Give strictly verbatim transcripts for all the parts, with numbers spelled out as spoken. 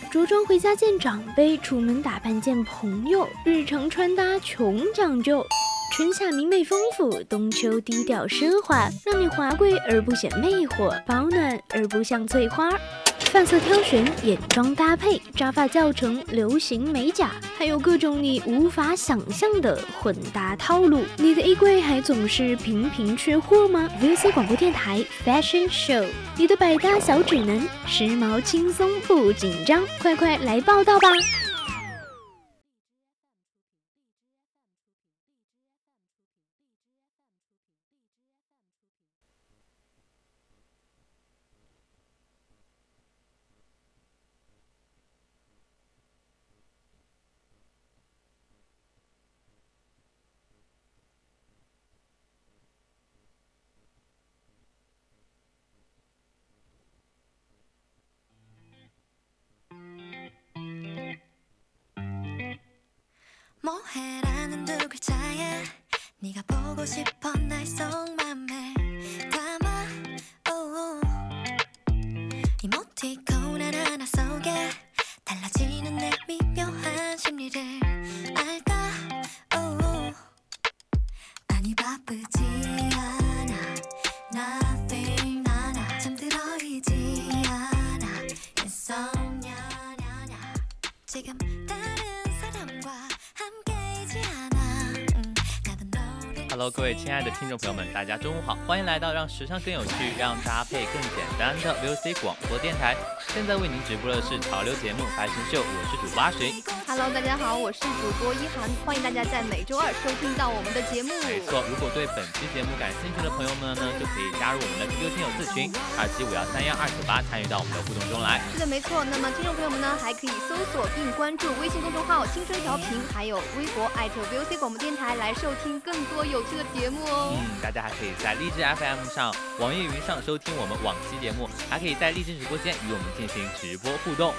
着装回家见长辈，出门打扮见朋友，日常穿搭穷讲究。春夏明媚丰富，冬秋低调奢华，让你华贵而不显魅惑，保暖而不像翠花。发色挑选，眼妆搭配，扎发教程，流行美甲，还有各种你无法想象的混搭套路。你的衣柜还总是频频缺货吗 ？V O C 广播电台 Fashion Show， 你的百搭小指南，时髦轻松不紧张，快快来报道吧！ Hello， 各位亲爱的听众朋友们，大家中午好，欢迎来到让时尚更有趣、让搭配更简单的 V O C 广播电台。现在为您直播的是潮流节目《Fashion Show》，我是主播阿寻。 Hello， 大家好，我是主播一涵，欢迎大家在每周二收听到我们的节目。 没错，如果对本期节目感兴趣的朋友们呢，就可以加入我们的 Q Q 听友自群二七五幺三幺二九八，参与到我们的互动中来。 是的，没错。那么听众朋友们呢，还可以搜索并关注微信公众号“青春调频”，还有微博艾特 V O C 广播电台来收听更多有趣的节目哦。 嗯，大家还可以在荔枝 F M 上、网易云上收听我们往期节目，还可以在荔枝直播間與我們進行直播互動。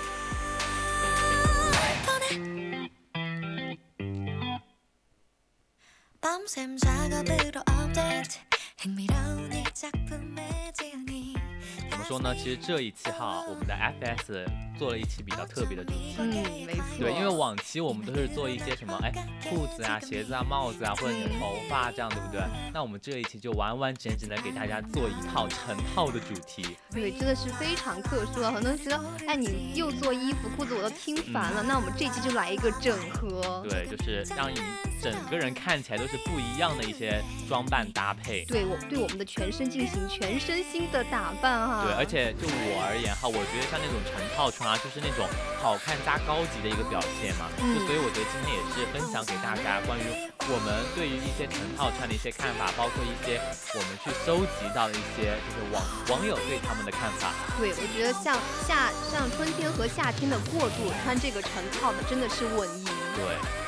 怎么说呢？其实这一期哈，我们的 F S 做了一期比较特别的主题。 嗯，没错。 对，因为往期我们都是做一些什么，哎，裤子啊、鞋子啊、帽子啊，或者你的头发这样，对不对？那我们这一期就完完整整的给大家做一套成套的主题。 对，真的是非常特殊啊！很多人觉得，哎，你又做衣服、裤子，我都听烦了。嗯、那我们这期就来一个整合。 对，就是让你整个人看起来都是不一样的一些装扮搭配。 对，我对我们的全身进行全身心的打扮哈。 对，而且就我而言哈，我觉得像那种成套穿啊，就是那种好看加高级的一个表现嘛。嗯、就所以我觉得今天也是分享给大家关于我们对于一些成套穿的一些看法，包括一些我们去搜集到的一些就是网网友对他们的看法。 对，我觉得像夏像春天和夏天的过渡，穿这个成套的真的是稳赢。 对。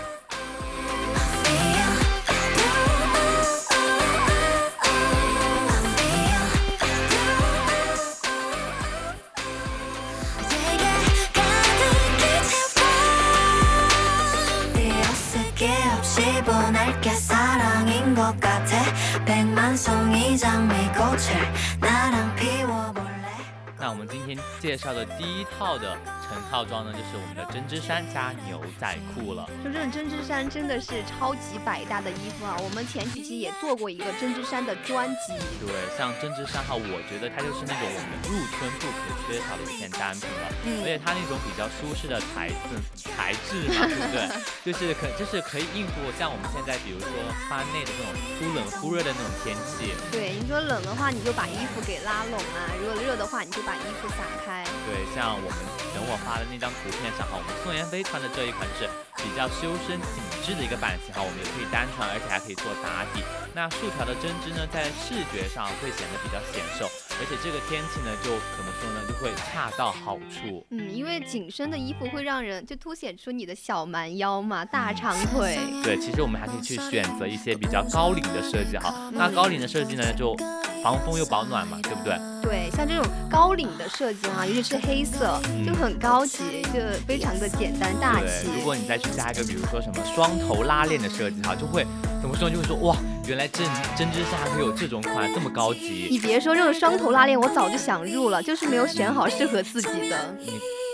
那我们今天介绍的第一套的成套装呢，就是我们的针织衫加牛仔裤了。 就这种针织衫真的是超级百搭的衣服啊！我们前几期也做过一个针织衫的专辑。 对，像针织衫哈，我觉得它就是那种我们入春不可缺少的一件单品了。嗯，而且它那种比较舒适的材质材质嘛，对不对？就是可就是可以应付像我们现在比如说发内的这种忽冷忽热的那种天气。 对，你说冷的话，你就把衣服给拉拢啊；如果热的话，你就把衣服撒开。 对，像我们等我发的那张图片上哈，我们宋妍霏穿的这一款是比较修身紧致的一个版型哈，我们也可以单穿，而且还可以做打底。那竖条的针织呢，在视觉上会显得比较显瘦，而且这个天气呢，就怎么说呢，就会恰到好处。 嗯，因为紧身的衣服会让人就凸显出你的小蛮腰嘛，大长腿。 对，其实我们还可以去选择一些比较高领的设计哈。那高领的设计呢，就防风又保暖嘛，对不对？ 对，像这种高领的设计啊，尤其是黑色，嗯、就很高级，就非常的简单大气。 如果你再去加一个，比如说什么双头拉链的设计哈，就会怎么说，就会说哇，原来针针织衫会有这种款这么高级。 你别说这种双头拉链，我早就想入了，就是没有选好适合自己的。 你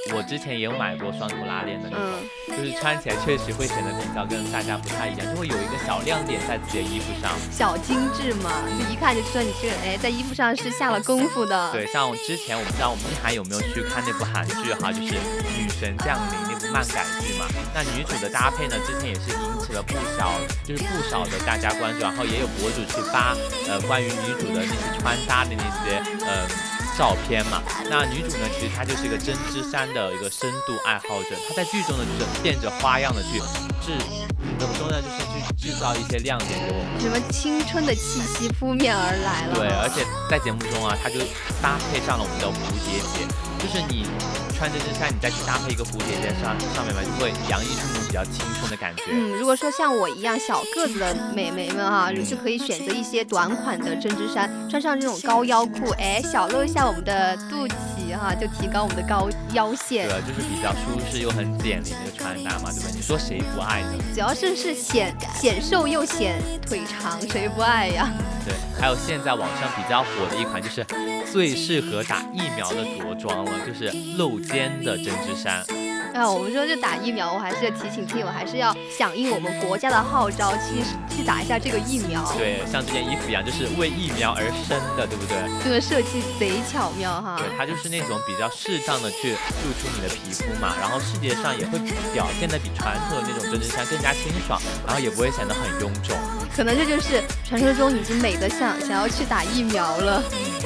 我之前也有买过双头拉链的那种， 嗯、 就是穿起来确实会显得比较跟大家不太一样，就会有一个小亮点在自己的衣服上， 小精致嘛，就一看就知道你这个哎在衣服上是下了功夫的。 对，像之前我不知道我们还有没有去看那部韩剧哈，就是《女神降临》那部漫改剧嘛，那女主的搭配呢，之前也是引起了不少，就是不少的大家关注，然后也有博主去发呃关于女主的那些穿搭的那些呃照片嘛。那女主呢，其实她就是一个针织衫的一个深度爱好者，她在剧中呢就是变着花样的去制，怎么说呢，就是去制造一些亮点给我们， 什么青春的气息扑面而来了。 对，而且在节目中啊，她就搭配上了我们的蝴蝶结，就是你穿针织衫，你再去搭配一个蝴蝶结上上面嘛，就会洋溢出那种比较青春的感觉。 嗯，如果说像我一样小个子的美眉们哈、啊，就可以选择一些短款的针织衫，穿上这种高腰裤，哎，小露一下我们的肚脐哈、啊，就提高我们的高腰线。 对，就是比较舒适又很减龄的一个穿搭嘛，对不对？你说谁不爱呢？ 主要是是显显瘦又显腿长，谁不爱呀？ 对，还有现在网上比较火的一款，就是最适合打疫苗的着装了，就是露肩的针织衫。 啊，我们说这打疫苗，我还是提醒听友，还是要响应我们国家的号召，去去打一下这个疫苗。 对，像这件衣服一样，就是为疫苗而生的，对不对？ 这个设计贼巧妙哈。 对，它就是那种比较适当的去露出你的皮肤嘛，然后视觉上也会表现的比传统的那种针织衫更加清爽，然后也不会显得很臃肿。 可能这就是传说中已经美得像想要去打疫苗了。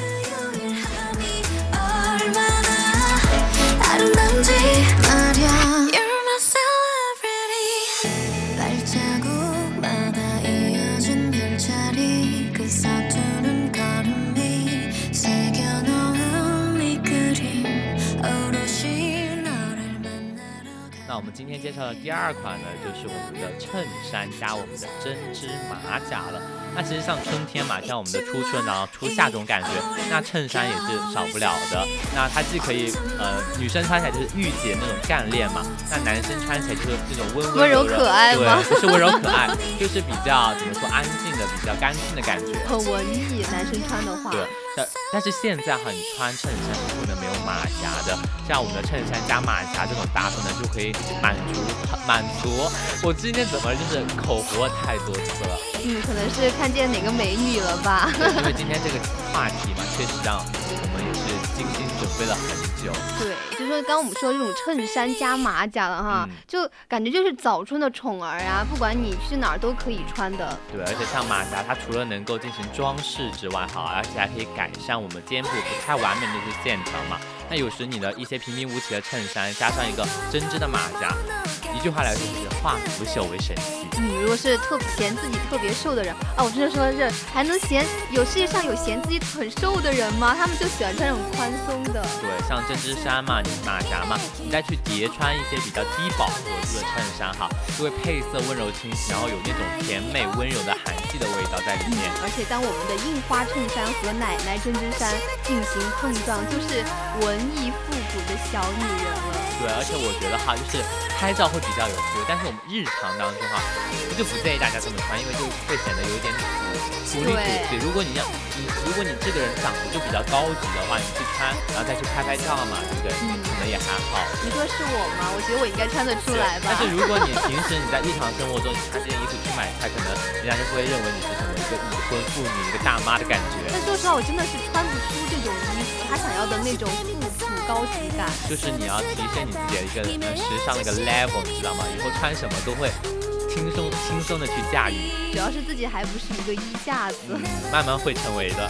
那我们今天介绍的第二款呢，就是我们的衬衫加我们的针织马甲了。那其实像春天嘛，像我们的初春然后初夏这种感觉，那衬衫也是少不了的。那它既可以呃女生穿起来就是御姐那种干练嘛，那男生穿起来就是这种温温柔可爱吗？ 对，就是温柔可爱，就是比较怎么说安静的、比较干净的感觉， 很文艺。男生穿的话， 对。但但是现在哈，你穿衬衫是不能没有马甲的。像我们的衬衫加马甲这种搭配呢，就可以满足满足。我今天怎么就是口活太多次了？ 嗯，可能是看见哪个美女了吧？ 对，因为今天这个话题嘛，确实让我们也是精心准备了很久。 对，就说刚刚我们说这种衬衫加马甲的哈、嗯，就感觉就是早春的宠儿啊，不管你去哪儿都可以穿的。 对，而且像马甲，它除了能够进行装饰之外，哈，而且还可以改善我们肩部不太完美的一些线条嘛。那有时你的一些平平无奇的衬衫加上一个针织的马甲，一句话来说就是化腐朽为神奇。 嗯，如果是特嫌自己特别瘦的人啊，我真的说这还能嫌有世界上有嫌自己很瘦的人吗？他们就喜欢穿这种宽松的。 对，像针织衫嘛，你马甲嘛，你再去叠穿一些比较低饱和度的衬衫哈，就会配色温柔清新，然后有那种甜美温柔的韩系的味道在里面。 嗯、而且当我们的印花衬衫和奶奶针织衫进行碰撞，就是文艺复古的小女人了。 对，而且我觉得哈，就是拍照会比较有趣，但是我们日常当中哈，我就不建议大家这么穿，因为就会显得有一点土土里土气。如果你要你，如果你这个人长得就比较高级的话，你去穿，然后再去拍拍照嘛，对不对？嗯，可能也还好。 你说是我吗？我觉得我应该穿得出来吧。 但是如果你平时你在日常生活中，你穿这件衣服去买菜，可能人家就会认为你是什么一个已婚妇女、一个大妈的感觉。 但说实话，我真的是穿不出这种衣服，他想要的那种复古高级感。 就是你要提升你自己的一个呃时尚的一个 level， 你知道吗？以后穿什么都会轻松轻松的去驾驭。 主要是自己还不是一个衣架子， 嗯、慢慢会成为的。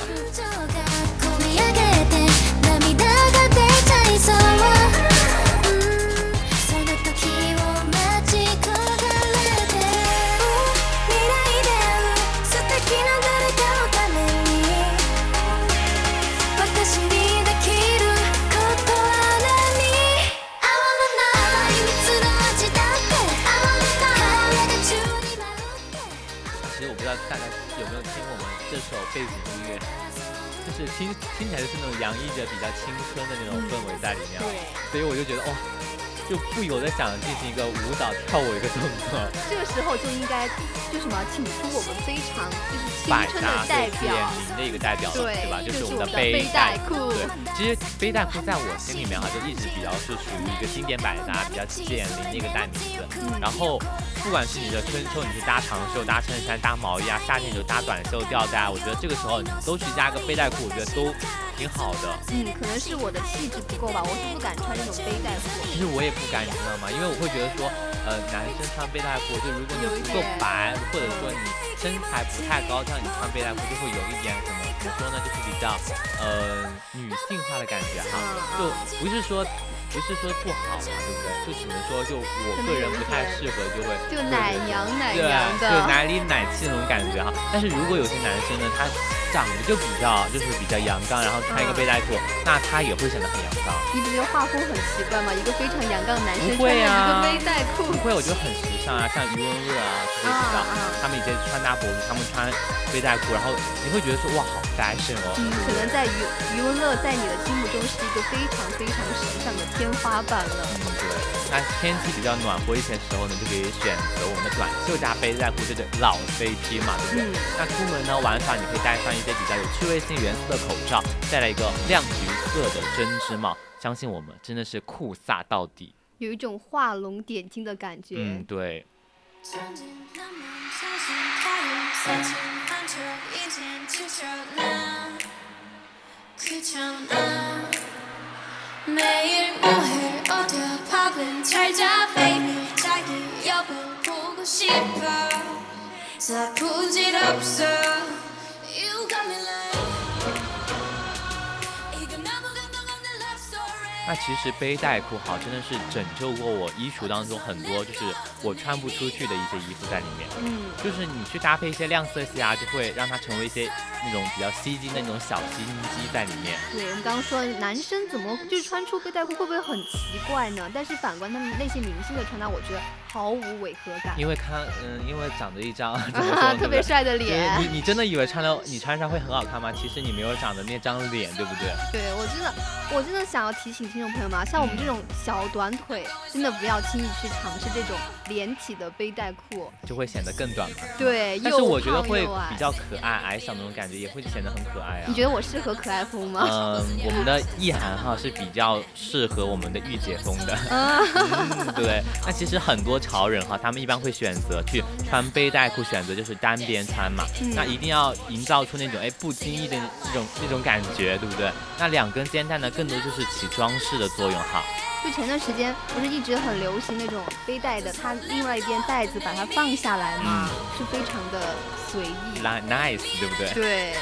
大家有没有听我们这首背景音乐？就是听听起来就是那种洋溢着比较青春的那种氛围在里面， 对， 所以我就觉得哇、哦， 就不由得想进行一个舞蹈跳舞一个动作。 这个时候就应该就什么，请出我们非常就是青春的代表， 点名的一个代表了， 对, 对吧？就是我们的背带裤。 对，其实背带裤在我心里面哈，就一直比较是属于一个经典百搭、比较减龄的一个代名词。嗯、然后不管是你的春秋，你是搭长袖、搭衬衫、搭毛衣啊；夏天你就搭短袖、吊带，我觉得这个时候你都去加个背带裤，我觉得都挺好的。 嗯，可能是我的气质不够吧，我是不敢穿那种背带裤。 其实我也不敢，你知道吗？因为我会觉得说，呃，男生穿背带裤，就如果你不够白，或者说你身材不太高，这样你穿背带裤就会有一点什么怎么说呢，就是比较呃女性化的感觉哈，就不是说。不是说不好嘛，对不对？就只能说，就我个人不太适合，就会就奶娘奶娘的， 对，奶里奶气那种感觉哈。但是如果有些男生呢，他长得就比较就是比较阳刚，然后穿一个背带裤，嗯、那他也会显得很阳刚。 你不觉得画风很奇怪吗？一个非常阳刚的男生穿着一个背带裤， 不会，我觉得很时尚啊，像余文乐啊，就是比较、啊啊、他们一些穿搭博主，他们穿背带裤，然后你会觉得说哇，好 fashion 哦。 嗯，可能在余余文乐在你的心目中是一个非常非常时尚的天花板了。 嗯，对。那天气比较暖和一些时候呢，就可以选择我们的短袖加背带裤，这个老 C P 嘛，对不对？嗯、那出门呢玩耍，你可以戴上一些比较有趣味性元素的口罩，再来一个亮橘色的针织帽，相信我们真的是酷飒到底， 有一种画龙点睛的感觉。 嗯，对。那其实背带裤好真的是拯救过我衣橱当中很多就是我穿不出去的一些衣服在里面。嗯，就是你去搭配一些亮色系啊，就会让它成为一些那种比较吸睛的那种小吸音机在里面。 对，我们刚刚说男生怎么就是穿出背带裤会不会很奇怪呢？但是反观他们那些明星的穿搭，我觉得毫无违和感。 因为看，嗯，因为长着一张啊特别帅的脸。 你你真的以为穿了你穿上会很好看吗？其实你没有长的那张脸，对不对？ 对，我真的我真的想要提醒听众朋友们，像我们这种小短腿，真的不要轻易去尝试这种连体的背带裤， 就会显得更短嘛。 对， 但是我觉得会比较可爱，矮小那种感觉也会显得很可爱啊。 你觉得我适合可爱风吗？ 嗯，我们的意涵哈是比较适合我们的御姐风的。嗯，对。那其实很多潮人哈，他们一般会选择去穿背带裤，选择就是单边穿嘛。嗯、那一定要营造出那种哎不经意的那种那种感觉，对不对？那两根肩带呢，更多就是起装饰的作用哈。 就前段时间不是一直很流行那种背带的，它另外一边带子把它放下来嘛，嗯、是非常的随意 ，nice， 对不对？ 对。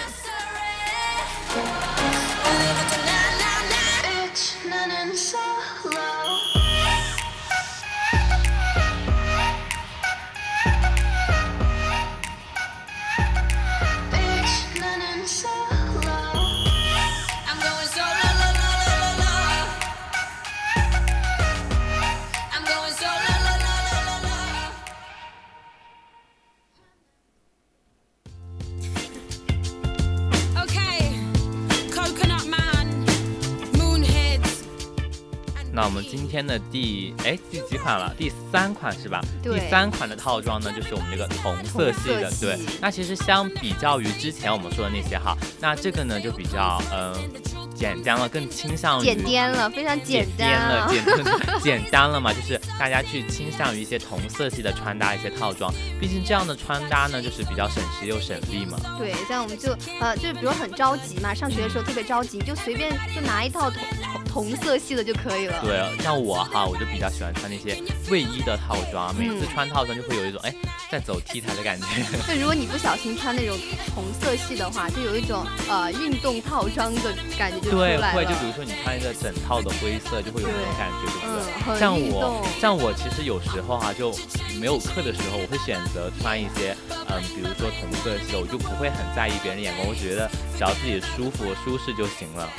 那我们今天的第哎第几款了？第三款是吧？第三款的套装呢，就是我们这个同色系的。对，那其实相比较于之前我们说的那些哈，那这个呢就比较嗯、呃、简单了，更倾向于简单了，非常简单了，简单简单了嘛，就是大家去倾向于一些同色系的穿搭一些套装，毕竟这样的穿搭呢就是比较省时又省力嘛。 对，像我们就呃就是比如很着急嘛，上学的时候特别着急，你就随便就拿一套同同同色系的就可以了。 对，像我哈，我就比较喜欢穿那些卫衣的套装，每次穿套装就会有一种哎在走 T 台的感觉。 就如果你不小心穿那种同色系的话，就有一种呃运动套装的感觉就出来了。 对，会就比如说你穿一个整套的灰色，就会有那种感觉，对不对？ 嗯、 像我，像我其实有时候哈、啊，就没有课的时候，我会选择穿一些嗯，比如说同色系的，我就不会很在意别人眼光，我觉得只要自己舒服舒适就行了。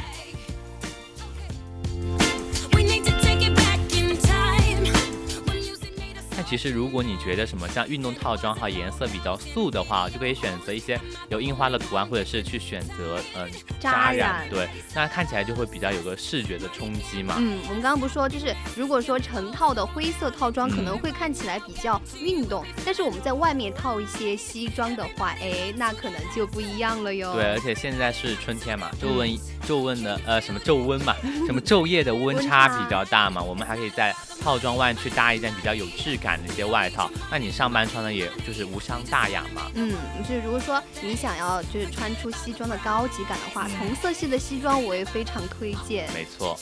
其其实如果你觉得什么像运动套装哈颜色比较素的话，就可以选择一些有印花的图案，或者是去选择嗯、呃、 扎染， 对，那看起来就会比较有个视觉的冲击嘛。 嗯，我们刚刚不是说，就是如果说成套的灰色套装可能会看起来比较运动，嗯、但是我们在外面套一些西装的话，哎，那可能就不一样了哟。 对，而且现在是春天嘛，昼温、嗯、昼温的呃什么昼温嘛，什么昼夜的温差比较大嘛，我们还可以在套装外去搭一件比较有质感的一些外套，那你上班穿呢，也就是无伤大雅嘛。 嗯，就是如果说你想要就是穿出西装的高级感的话，嗯、同色系的西装我也非常推荐。 没错。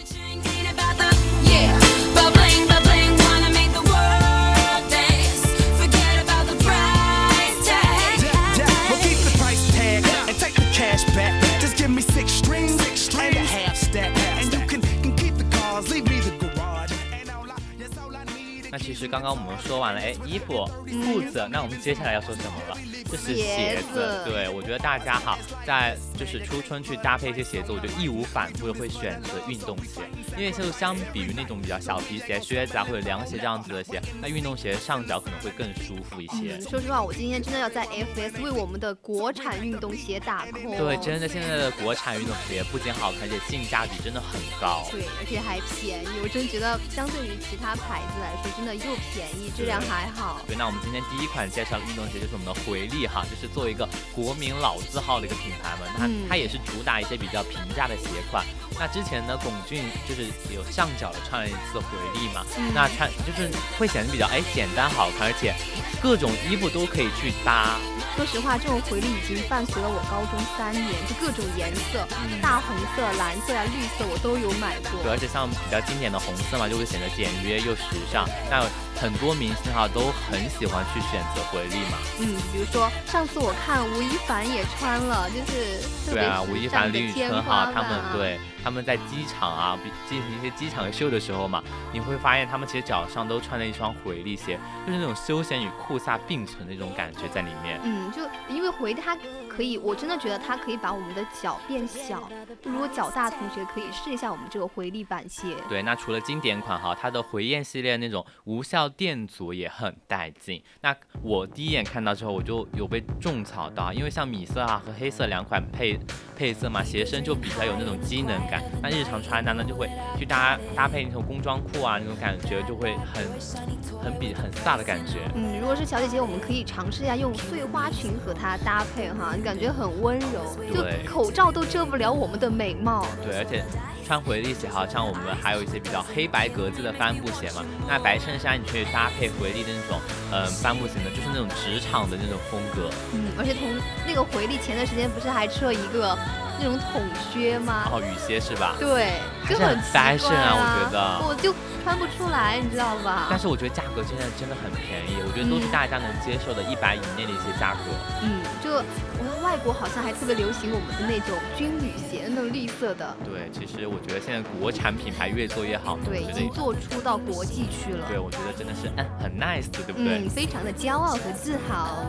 那其实刚刚我们说完了，哎，衣服、裤子，那我们接下来要说什么了？就是鞋子。对，我觉得大家哈，在就是初春去搭配一些鞋子，我觉得义无反顾的会选择运动鞋，因为就相比于那种比较小皮鞋、靴子啊或者凉鞋这样子的鞋，那运动鞋上脚可能会更舒服一些。 嗯、说实话，我今天真的要在 F S 为我们的国产运动鞋打 call。 对，真的现在的国产运动鞋不仅好看，而且性价比真的很高。 对，而且还便宜，我真觉得相对于其他牌子来说，真的又便宜，质量还好。 对，那我们今天第一款介绍的运动鞋就是我们的回力哈，就是作为一个国民老字号的一个品牌嘛，那它也是主打一些比较平价的鞋款。那之前呢，龚俊就是有上脚的穿了一次回力嘛，嗯、那穿就是会显得比较哎简单好看，而且各种衣服都可以去搭。 说实话，这种回力已经伴随了我高中三年，就各种颜色，嗯、大红色、蓝色呀、绿色我都有买过。 对，而且像比较经典的红色嘛，就会显得简约又时尚。那很多明星哈都很喜欢去选择回力嘛。 嗯，比如说上次我看吴亦凡也穿了，就是特别对啊，吴亦凡、李宇春哈，他们对。他们在机场啊，进行一些机场秀的时候嘛，你会发现他们其实脚上都穿了一双回力鞋，就是那种休闲与酷飒并存的那种感觉在里面。 嗯，就因为回力它可以，我真的觉得它可以把我们的脚变小。如果脚大同学可以试一下我们这个回力板鞋。 对，那除了经典款哈，它的回焰系列那种无效电阻也很带劲。那我第一眼看到之后，我就有被种草到，因为像米色啊和黑色两款配配色嘛，鞋身就比较有那种机能感。那日常穿搭呢，就会去搭搭配那种工装裤啊，那种感觉就会很很比很飒的感觉。 嗯，如果是小姐姐，我们可以尝试一下用碎花裙和它搭配哈，你感觉很温柔，就口罩都遮不了我们的美貌。 对，而且穿回力鞋好像我们还有一些比较黑白格子的帆布鞋嘛，那白衬衫你去搭配回力的那种呃帆布鞋呢，就是那种职场的那种风格。 嗯，而且同那个回力前段时间不是还出了一个那种筒靴吗？ 哦，雨靴是吧？ 对，就很 fashion 啊，我觉得我就穿不出来，你知道吧？ 但是我觉得价格现在真的很便宜，我觉得都是大家能接受的一百以内的一些价格。 嗯，就我们外国好像还特别流行我们的那种军旅鞋，那种绿色的。 对，其实我觉得现在国产品牌越做越好， 对，已经做出到国际去了。 对，我觉得真的是嗯很 nice， 对不对？ 嗯，非常的骄傲和自豪。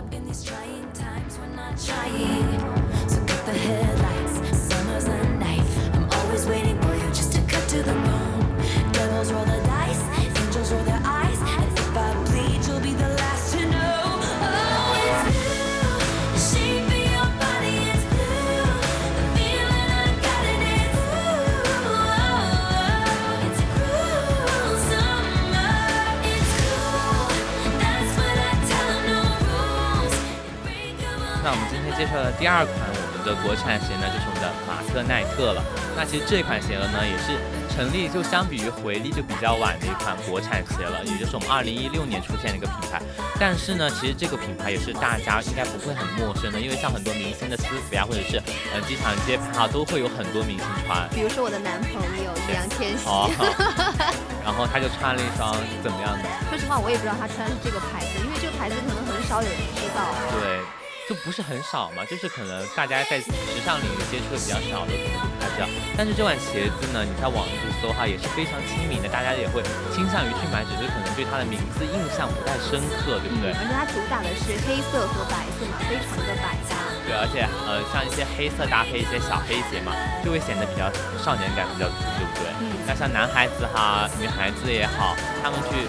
那我们今天介绍的第二款我们的国产鞋呢，就是我们的马特耐克了。那其实这款鞋呢，也是成立就相比于回力就比较晚的一款国产鞋了，也就是我们二零一六年出现的一个品牌。但是呢，其实这个品牌也是大家应该不会很陌生的，因为像很多明星的私服呀，或者是呃机场街拍啊，都会有很多明星穿。 比如说我的男朋友梁天琦。 哦。然后他就穿了一双怎么样的？ 说实话，我也不知道他穿的是这个牌子，因为这个牌子可能很少有人知道。 对。就不是很少嘛，就是可能大家在时尚领域接触的比较少的，可能不太知道。但是这款鞋子呢，你在网上搜哈也是非常亲民的，大家也会倾向于去买，只是可能对它的名字印象不太深刻，对不对？ 嗯、而且它主打的是黑色和白色嘛，非常的百搭。 对，而且呃，像一些黑色搭配一些小黑鞋嘛，就会显得比较少年感比较足，对不对？嗯。那像男孩子哈、女孩子也好，他们去选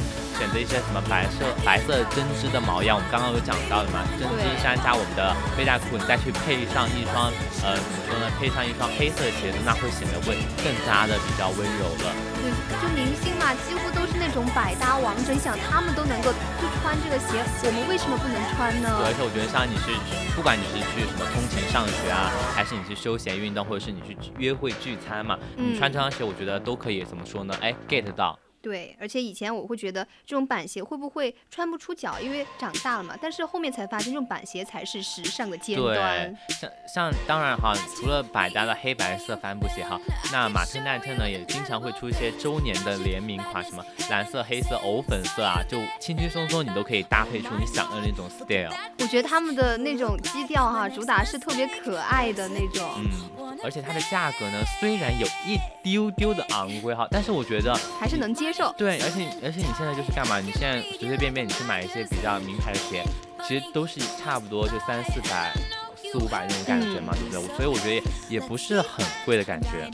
选择一些什么白色白色针织的毛样，我们刚刚有讲到的嘛，针织衫加我们的背带裤，你再去配上一双呃怎么说呢，配上一双黑色的鞋子，那会显得会更加的比较温柔了。 对，就明星嘛，几乎都是那种百搭王者，你想他们都能够去穿这个鞋，我们为什么不能穿呢？ 对，而且我觉得像你是不管你是去什么通勤上学啊，还是你去休闲运动，或者是你去约会聚餐嘛，嗯、你穿这双鞋我觉得都可以怎么说呢，哎 get 到。 对，而且以前我会觉得这种板鞋会不会穿不出脚，因为长大了嘛。但是后面才发现，这种板鞋才是时尚的尖端。 对，像像当然哈，除了百搭的黑白色帆布鞋哈，那马特耐特呢也经常会出一些周年的联名款，什么蓝色、黑色、藕粉色啊，就轻轻松松你都可以搭配出你想要的那种 style。 我觉得他们的那种基调哈，主打是特别可爱的那种。 嗯，而且它的价格呢，虽然有一丢丢的昂贵哈，但是我觉得还是能接受。 对，而且而且你现在就是干嘛？你现在随随便便你去买一些比较名牌的鞋，其实都是差不多就三四百、四五百那种感觉嘛，嗯、对不对？所以我觉得 也, 也不是很贵的感觉。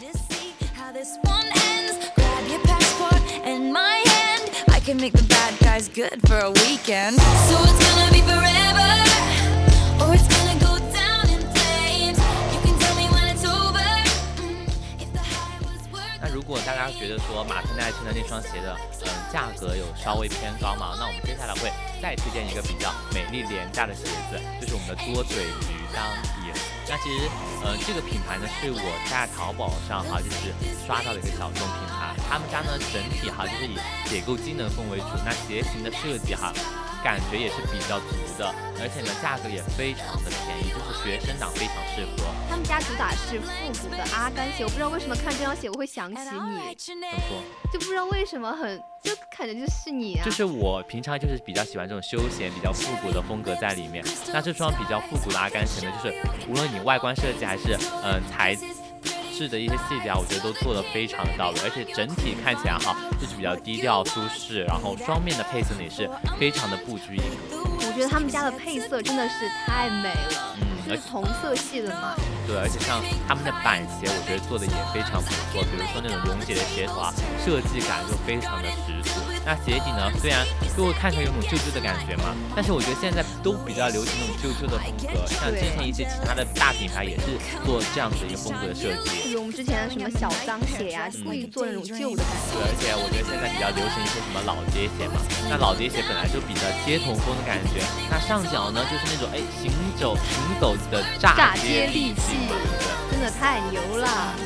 如果大家觉得说马特耐特的那双鞋的嗯价格有稍微偏高嘛，那我们接下来会再推荐一个比较美丽廉价的鞋子，就是我们的多嘴驴裆皮。那其实呃这个品牌呢是我在淘宝上哈就是刷到的一个小众品牌，他们家呢整体哈就是以解构机能风为主，那鞋型的设计哈感觉也是比较足的，而且呢价格也非常的便宜，就是学生党非常适合。 他们家主打是复古的阿甘鞋，我不知道为什么看这双鞋我会想起你， 怎么说？ 就不知道为什么很就感觉就是你啊。 就是我平常就是比较喜欢这种休闲比较复古的风格在里面。那这双比较复古的阿甘鞋呢，就是无论你外观设计还是嗯、呃、材质的一些细节啊，我觉得都做得非常的到位，而且整体看起来哈就是比较低调舒适，然后双面的配色呢也是非常的不拘一格。 我觉得他们家的配色真的是太美了， 嗯， 就是同色系的嘛。 对，而且像他们的板鞋，我觉得做的也非常不错，比如说那种溶解的鞋头啊，设计感就非常的十足。那鞋底呢，虽然就会看起来有种旧旧的感觉嘛，但是我觉得现在都比较流行那种旧旧的风格，像之前一些其他的大品牌也是做这样子的一个风格的设计。 比如我们之前的什么小脏鞋呀、啊，故意做那种旧的感觉。 对，而且我觉得现在比较流行一些什么老爹鞋嘛，那老爹鞋本来就比较街头风的感觉，那上脚呢就是那种哎行走行走的炸接力气。 真的太牛了！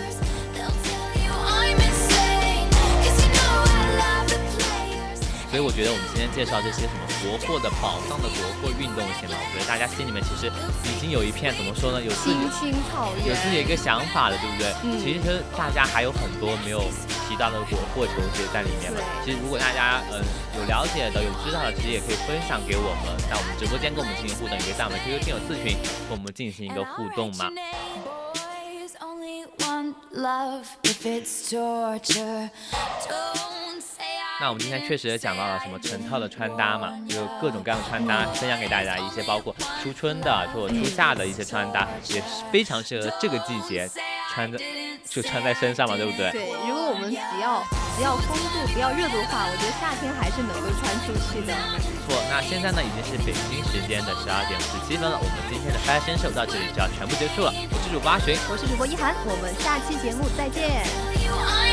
所以我觉得我们今天介绍这些什么国货的宝藏的国货运动鞋嘛，我觉得大家心里面其实已经有一片怎么说呢，有自己青青草原， 有自己一个想法了，对不对？嗯、其实大家还有很多没有提到的国货球鞋在里面嘛。其实如果大家嗯有了解的、有知道的，其实也可以分享给我们，在我们直播间跟我们进行互动，也可以在我们 Q Q 听友四群跟我们进行一个互动嘛。那我们今天确实也讲到了什么成套的穿搭嘛，就是各种各样的穿搭分享给大家一些，包括初春的或者初夏的一些穿搭，也是非常适合这个季节穿的，就穿在身上嘛，对不对？ 对，如果我们只要只要风度不要热度的话，我觉得夏天还是能够穿出去的。 没错，那现在呢已经是北京时间的十二点五十七分了，我们今天的 Fashion Show 到这里就要全部结束了。我是主播阿寻， 我是主播一涵，我们下期节目再见。